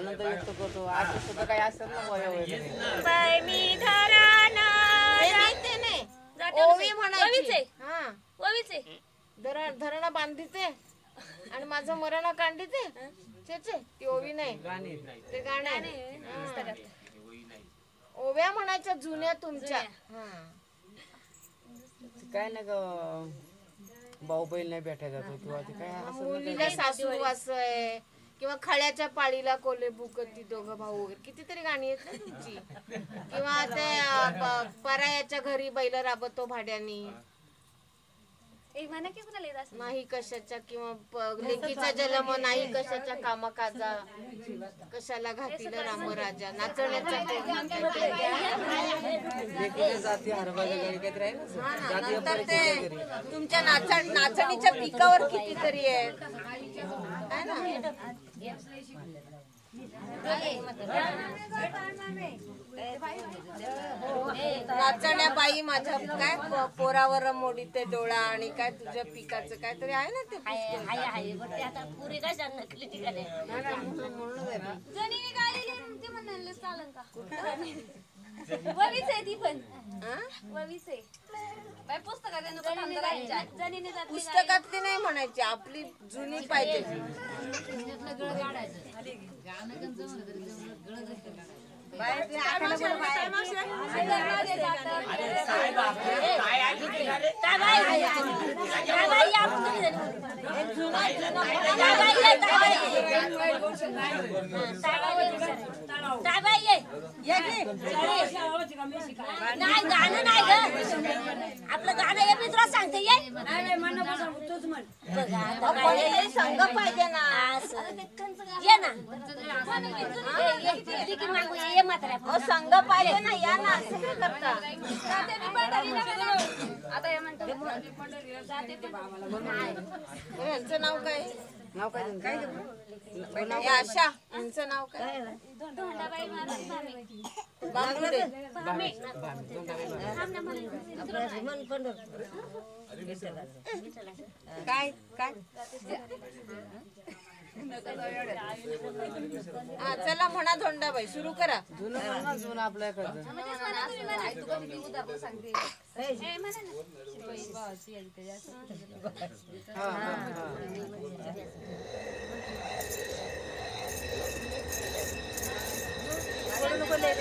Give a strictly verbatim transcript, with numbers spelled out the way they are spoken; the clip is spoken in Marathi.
आनंद व्यक्त करतो. आज सुद्धा काही असेल ना वय बाय मी धराना ते नाही ओवी म्हणायची. हा धरण धरण बांधीते आणि माझं मरण कांडीते चेचे ती ओवी नाही गाणी ते गाणे ओव्या म्हणायच्या जुन्या तुमच्या. हा काय ना ग भाऊ बहीण नाही भेटायचा तो किंवा ते काय असं मुलीला सासू असं आहे किंवा खळ्याच्या पाळीला कोले बुकती दोघं भाऊ वगैरे कितीतरी गाणी आहेत ना तुमची. किंवा ते अं, प- परायाच्या घरी बैल राबतो भाड्यानी एक म्हणा की कुणाला येत असं नाही कशाच्या किंवा प- लेकीचा जन्म नाही कशाच्या कामाकाजा कशाला घातील राम राजा नाचण्याचा लेकीच्या जाती हरभाजी वगैरे काहीतरी आहे ना हा ना, जाती नंतर अपरिचित ते वगैरे. तुमच्या नाचा नाचणीच्या पिकावर कितीतरी आहे है ना. नाचण्या बाई माझ्या काय प- पोरावर मोडीते डोळा आणि काय तुझ्या पिकाचं काहीतरी आहे ना ते पुस्तक. पुरी काय सांगणार ठिकाणी म्हणूनच आहे ना. जणीने गायलेली ते म्हणाले चालन का ववीच आहे ती पण हा? ववीच आहे बाय पुस्तकात आहे नको थांबता राहायच्या. जणीने जातली पुस्तकातली नाही म्हणायची आपली जुनी पाहिजे. बाय ते आखायला बरं बाय. नाही गाणं नाही ग आपलं गाणं हे मी तुला सांगते ये अहो, कोणीतरी संघ पाहिजे ना. ये ना ये, ये, ये की मागं ये, ये म्हाताऱ्या. अहो, संघ पाहिजे ना या ना असं काय करता. बरं, यांचं नाव काय नाव काय त्यांचं? हे आशा यांचं नाव काय धोंडाबाई महाराज भामे. बांगुडे. भामे. काय काय हा चला म्हणा धोंडाबाई सुरू करा. जुनं म्हण ना, जुनं आपल्याकडचं. म्हणजेच म्हणा तुम्ही म्हणा. ए, म्हणा ना. हा हा हा